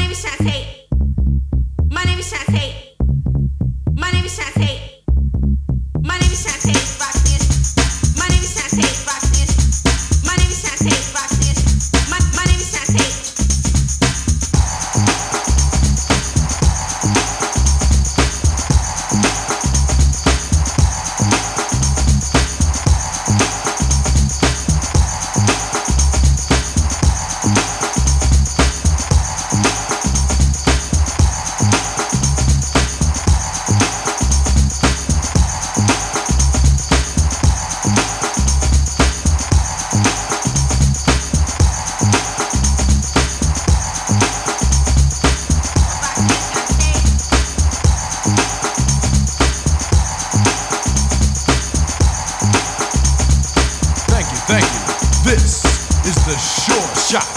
name is Shantae. My name is Shantae. My name is Shantae. My name is Shantae Roxanne. My name is Shantae Roxanne. My name is Shantae Roxanne. My name is Shantae. Thank you. This is the Sure Shot.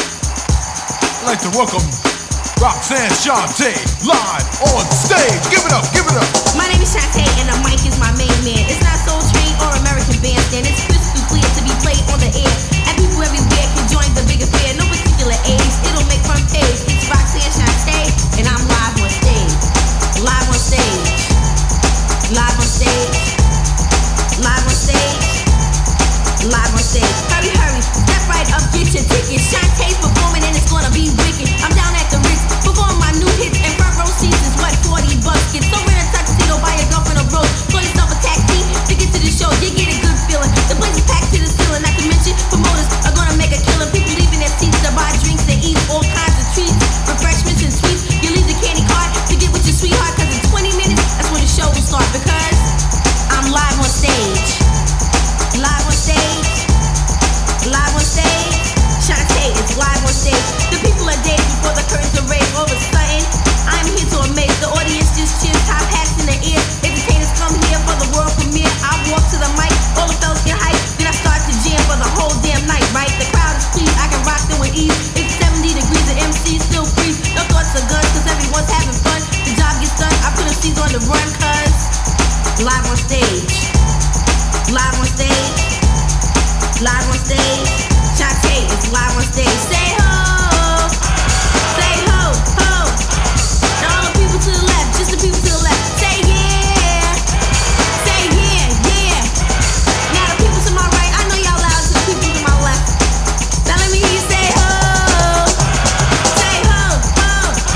I'd like to welcome Roxanne Shante live on stage. Give it up, give it up. My name is Shantae and the mic is my main man. It's not Soul Train or American Bandstand. It's crystal clear to be played on the air. And people everywhere can join the big affair. No particular age, it'll make front page. It's Roxanne Shante and I'm live on stage. Live on stage. Live on stage. Live on stage. Live on stage. Hurry, hurry, step right up, get your tickets. Shantae's performing and it's gonna be wicked. I'm down at the Ritz, perform my new hits. And front row seats is what, $40. Get so in a tuxedo, buy your girlfriend a rose. Call yourself a taxi to get to the show. You get a good feeling. The place is packed to the ceiling. Not to mention, promoters are gonna make a killing. People leaving their seats to buy drinks and eat all kinds of treats, refreshments and sweets. You leave the candy card to get with your sweetheart. Cause in 20 minutes, that's when the show will start. Because I'm live on stage. Live on stage. Live on stage. Shantae is live on stage. The people are days before the curtains are raised. All of a sudden, I'm here to amaze. The audience just cheers, top hats in the air. Entertainers come here for the world premiere. I walk to the mic, all the fellas get hyped. Then I start to jam for the whole damn night, right? The crowd is pleased, I can rock them with ease. It's 70 degrees, the MC still freeze. No thoughts of guns, cause everyone's having fun. The job gets done, I put MCs on the run, cause live on stage. Live on stage. Live on stage. Shantae is live on stage. Say ho. Say ho, ho. And all the people to the left, just the people to the left. Say yeah. Say yeah, yeah. Now the people to my right, I know y'all loud to the people to my left. Now let me hear you say ho. Say ho, ho.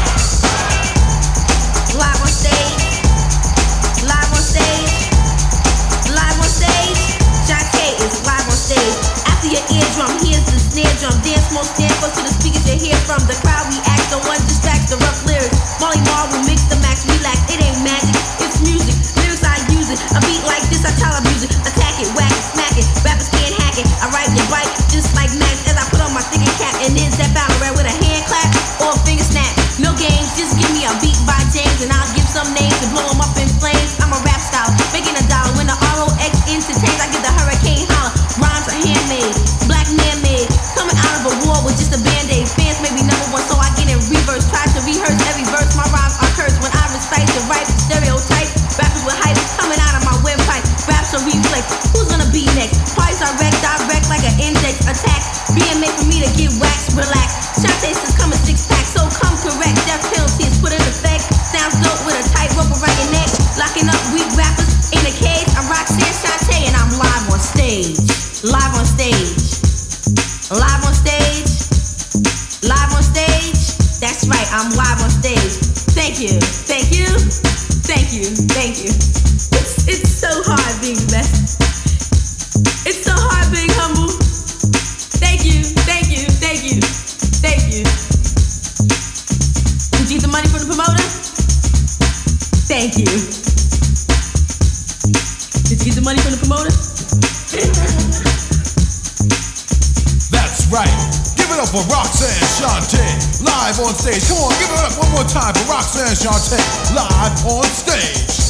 Live on stage. Live on stage. Live on stage. Shantae is live on stage. After your eardrum, here's the snare drum. Dance, smoke, stand close to the speakers you hear from. The crowd reacts, the one distracts, the rough lyrics. Molly Marr will mix the max, relax. It ain't magic, it's music. Lyrics I use it. A beat like this, I tell abuse it. Attack it, whack it, smack it. Rappers can't hack it. I ride your bike just like Max as I put on my thinking cap. And then step out and rap with a hand clap or a finger snap. No games, just give me a beat by James and I'll give some names and blow them up in flames. I'm a rap style, making a dollar. When the ROX entertains, I get the hurricane holler. Rhymes are handmade, black man made. Coming out of a war with just a band-aid. Fans may be number one, so I get in reverse. Try to rehearse every verse, my rhymes are cursed. When I recite the right stereotype, rappers with hype coming out of my windpipe. Raps are reflex, who's gonna be next? Parties are wrecked, direct like an index attack. Being made for me to get waxed, relax. Shantae says come in 6-pack, so come correct. Death penalty is put in effect. Sounds dope with a tight rope around your neck. Locking up weak rappers in a cage. I'm Roxanne Shante and I'm live on stage. Live on stage. Live on stage. Live on stage. That's right, I'm live on stage. Thank you. Thank you. Thank you. Thank you. It's so hard being the best. It's so hard being humble. Thank you. Thank you. Thank you. Thank you. Did you get the money from the promoter? Thank you. Did you get the money from the promoter? That's right. Give it up for Roxanne Shante live on stage. Come on, give it up one more time for Roxanne Shante live on stage.